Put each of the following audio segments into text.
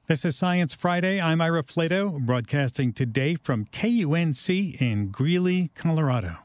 This is Science Friday. I'm Ira Flato, broadcasting today from KUNC in Greeley, Colorado.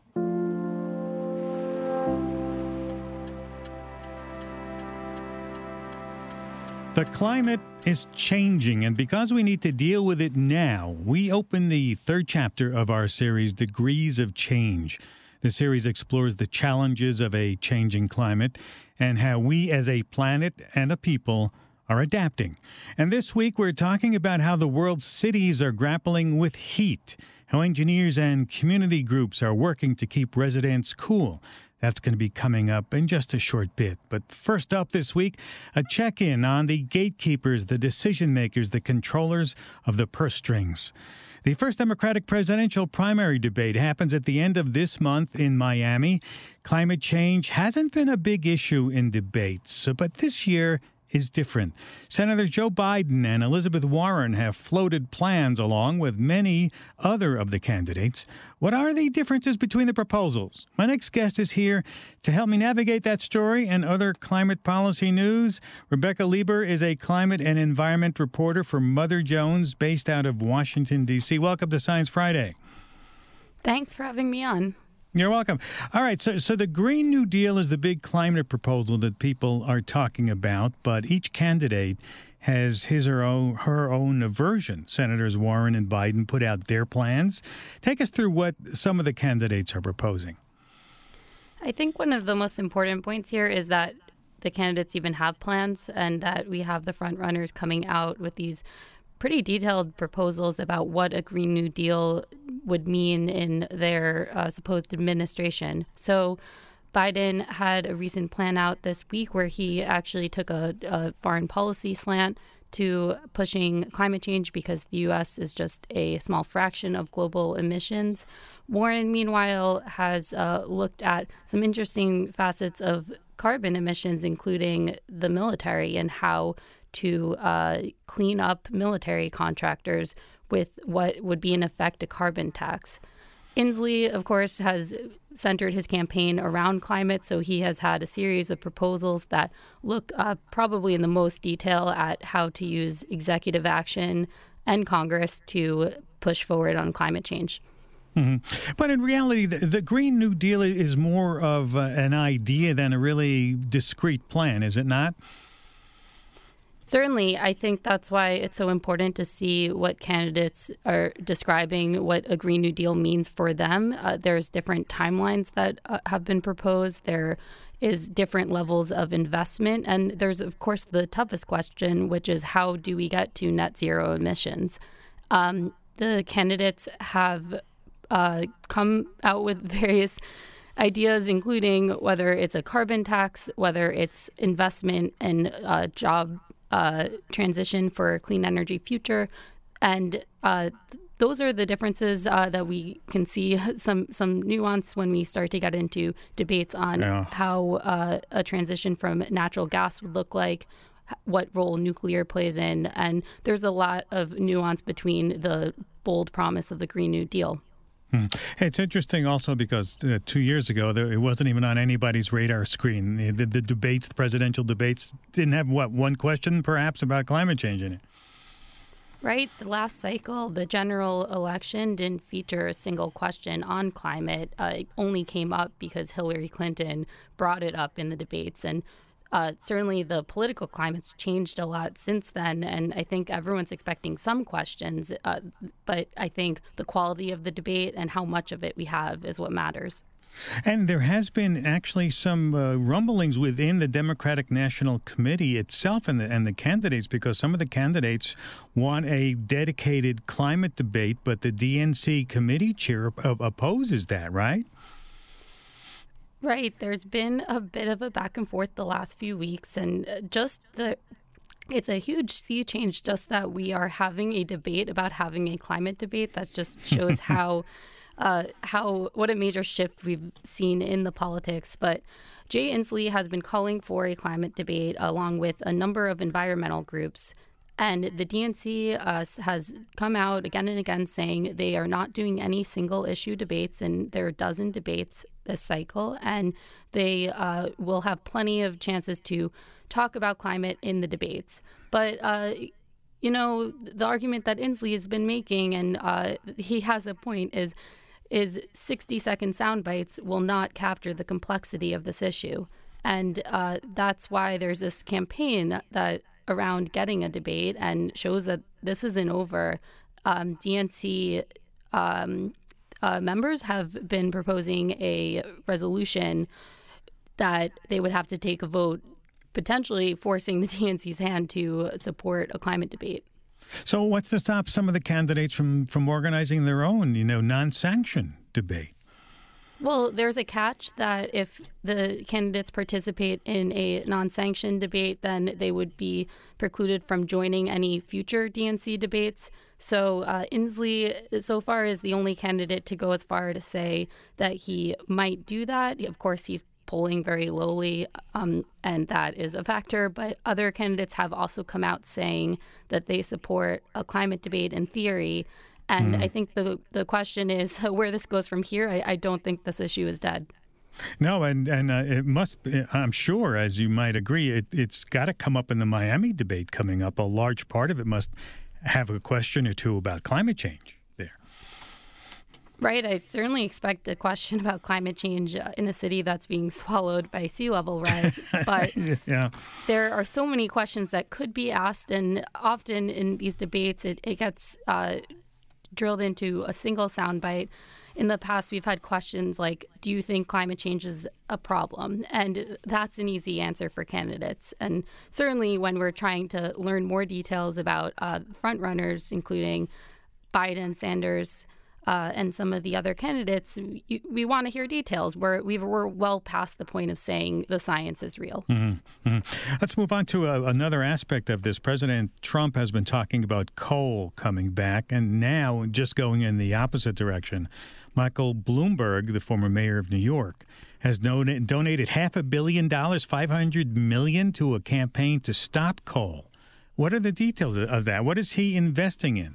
The climate is changing, and because we need to deal with it now, we open the third chapter of our series, Degrees of Change. The series explores the challenges of a changing climate and how we as a planet and a people are adapting. And this week we're talking about how the world's cities are grappling with heat, how engineers and community groups are working to keep residents cool. That's going to be coming up in just a short bit. But first up this week, a check-in on the gatekeepers, the decision makers, the controllers of the purse strings. The first Democratic presidential primary debate happens at the end of this month in Miami. Climate change hasn't been a big issue in debates, but this year is different. Senators Joe Biden and Elizabeth Warren have floated plans along with many other of the candidates. What are the differences between the proposals? My next guest is here to help me navigate that story and other climate policy news. Rebecca Lieber is a climate and environment reporter for Mother Jones based out of Washington, D.C. Welcome to Science Friday. Thanks for having me on. You're welcome. All right, so the Green New Deal is the big climate proposal that people are talking about, but each candidate has his or her own version. Senators Warren and Biden put out their plans. Take us through what some of the candidates are proposing. I think one of the most important points here is that the candidates even have plans and that we have the front runners coming out with these pretty detailed proposals about what a Green New Deal would mean in their supposed administration. So Biden had a recent plan out this week where he actually took a foreign policy slant to pushing climate change because the U.S. is just a small fraction of global emissions. Warren, meanwhile, has looked at some interesting facets of carbon emissions, including the military and how to clean up military contractors with what would be in effect a carbon tax. Inslee, of course, has centered his campaign around climate, so he has had a series of proposals that look probably in the most detail at how to use executive action and Congress to push forward on climate change. Mm-hmm. But in reality, the Green New Deal is more of an idea than a really discrete plan, is it not? Certainly, I think that's why it's so important to see what candidates are describing what a Green New Deal means for them. There's different timelines that have been proposed. There is different levels of investment. And there's, of course, the toughest question, which is how do we get to net zero emissions? The candidates have come out with various ideas, including whether it's a carbon tax, whether it's investment and job transition for a clean energy future. And those are the differences that we can see some nuance when we start to get into debates on how a transition from natural gas would look like, what role nuclear plays in. And there's a lot of nuance between the bold promise of the Green New Deal. It's interesting also because 2 years ago, it wasn't even on anybody's radar screen. The debates, the presidential debates, didn't have, one question perhaps about climate change in it? Right. The last cycle, the general election didn't feature a single question on climate. It only came up because Hillary Clinton brought it up in the debates. And certainly the political climate's changed a lot since then, and I think everyone's expecting some questions, but I think the quality of the debate and how much of it we have is what matters. And there has been actually some rumblings within the Democratic National Committee itself and the candidates, because some of the candidates want a dedicated climate debate, but the DNC committee chair opposes that, right? Right. There's been a bit of a back and forth the last few weeks, and it's a huge sea change just that we are having a debate about having a climate debate. That just shows what a major shift we've seen in the politics. But Jay Inslee has been calling for a climate debate along with a number of environmental groups. And the DNC has come out again and again saying they are not doing any single issue debates, and there are a dozen debates this cycle, and they will have plenty of chances to talk about climate in the debates. But the argument that Inslee has been making, and he has a point, is 60-second sound bites will not capture the complexity of this issue. And that's why there's this campaign that around getting a debate and shows that this isn't over. DNC members have been proposing a resolution that they would have to take a vote, potentially forcing the DNC's hand to support a climate debate. So what's to stop some of the candidates from organizing their own, non-sanctioned debate? Well, there's a catch that if the candidates participate in a non-sanctioned debate, then they would be precluded from joining any future DNC debates. So Inslee, so far, is the only candidate to go as far to say that he might do that. Of course, he's polling very lowly, and that is a factor. But other candidates have also come out saying that they support a climate debate in theory. And I think the question is where this goes from here. I don't think this issue is dead. No, and it must, I'm sure, as you might agree, it's got to come up in the Miami debate coming up. A large part of it must have a question or two about climate change there. Right. I certainly expect a question about climate change in a city that's being swallowed by sea level rise. But there are so many questions that could be asked. And often in these debates, it gets drilled into a single soundbite. In the past, we've had questions like, do you think climate change is a problem? And that's an easy answer for candidates. And certainly when we're trying to learn more details about front runners, including Biden, Sanders, and some of the other candidates, we want to hear details. We're well past the point of saying the science is real. Mm-hmm. Mm-hmm. Let's move on to another aspect of this. President Trump has been talking about coal coming back, and now just going in the opposite direction. Michael Bloomberg, the former mayor of New York, has donated $500 million, $500 million to a campaign to stop coal. What are the details of that? What is he investing in?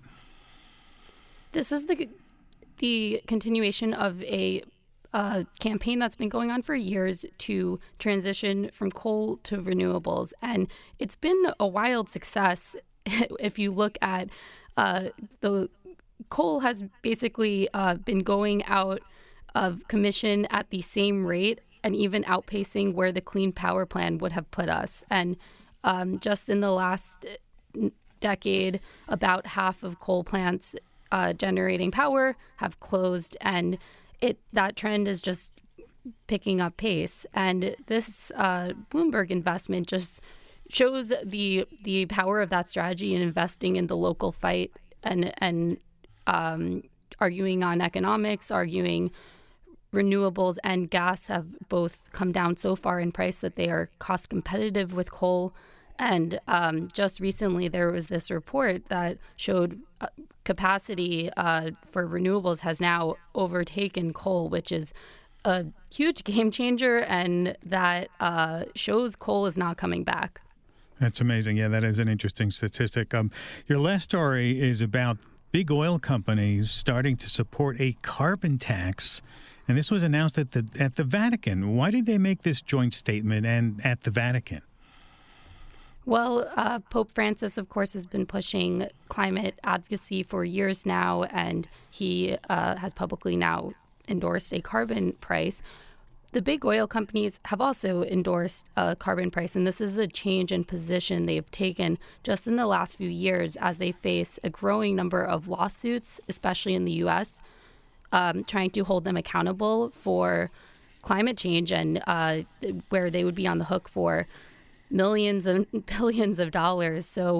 This is the continuation of a campaign that's been going on for years to transition from coal to renewables. And it's been a wild success. If you look at the coal has basically been going out of commission at the same rate and even outpacing where the Clean Power Plan would have put us. And just in the last decade, about half of coal plants generating power have closed, and that trend is just picking up pace. And this Bloomberg investment just shows the power of that strategy in investing in the local fight and arguing on economics, arguing renewables and gas have both come down so far in price that they are cost competitive with coal. And just recently, there was this report that showed capacity for renewables has now overtaken coal, which is a huge game changer, and that shows coal is not coming back. That's amazing. Yeah, that is an interesting statistic. Your last story is about big oil companies starting to support a carbon tax, and this was announced at the Vatican. Why did they make this joint statement and at the Vatican? Well, Pope Francis, of course, has been pushing climate advocacy for years now, and he has publicly now endorsed a carbon price. The big oil companies have also endorsed a carbon price, and this is a change in position they've taken just in the last few years as they face a growing number of lawsuits, especially in the U.S., trying to hold them accountable for climate change and where they would be on the hook for millions and billions of dollars. So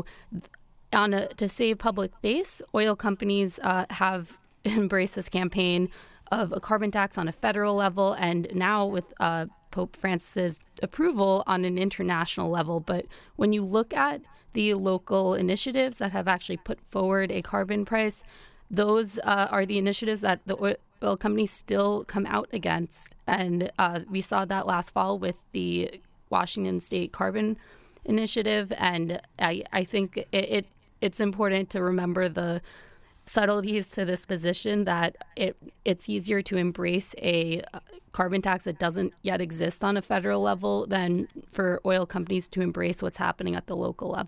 to save public face, oil companies have embraced this campaign of a carbon tax on a federal level, and now with Pope Francis's approval on an international level. But when you look at the local initiatives that have actually put forward a carbon price, those are the initiatives that the oil companies still come out against. And we saw that last fall with the Washington State Carbon Initiative, and I think it's important to remember the subtleties to this position, that it's easier to embrace a carbon tax that doesn't yet exist on a federal level than for oil companies to embrace what's happening at the local level.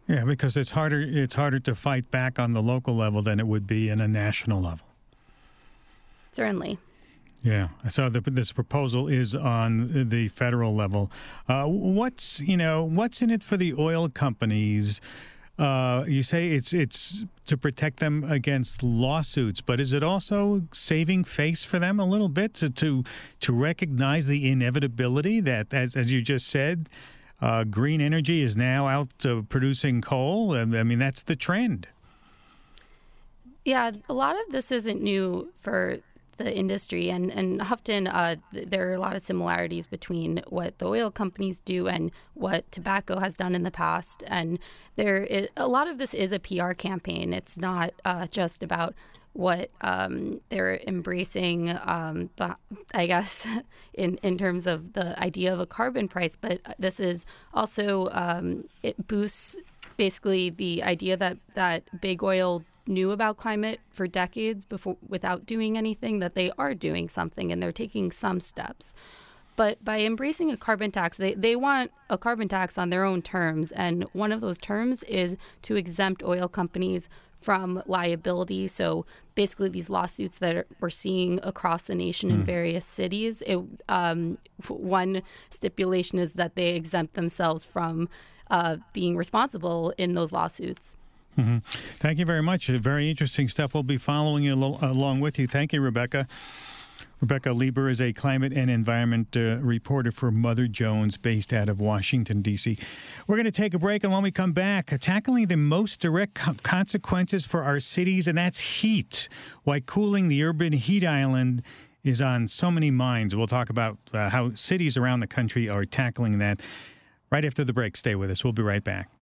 Yeah, because it's harder to fight back on the local level than it would be in a national level. Certainly. Yeah. So this proposal is on the federal level. What's in it for the oil companies? You say it's to protect them against lawsuits, but is it also saving face for them a little bit to recognize the inevitability that, as you just said, green energy is now out producing coal? I mean, that's the trend. Yeah, a lot of this isn't new for the industry, and Houghton, there are a lot of similarities between what the oil companies do and what tobacco has done in the past. And a lot of this is a PR campaign. It's not just about what they're embracing, I guess, in terms of the idea of a carbon price. But this is also, it boosts basically the idea that big oil knew about climate for decades before without doing anything, that they are doing something and they're taking some steps. But by embracing a carbon tax, they want a carbon tax on their own terms. And one of those terms is to exempt oil companies from liability. So basically these lawsuits that we're seeing across the nation in various cities, one stipulation is that they exempt themselves from being responsible in those lawsuits. Mm-hmm. Thank you very much. Very interesting stuff. We'll be following along with you. Thank you, Rebecca. Rebecca Lieber is a climate and environment reporter for Mother Jones, based out of Washington, D.C. We're going to take a break, and when we come back, tackling the most direct consequences for our cities, and that's heat. Why cooling the urban heat island is on so many minds. We'll talk about how cities around the country are tackling that right after the break. Stay with us. We'll be right back.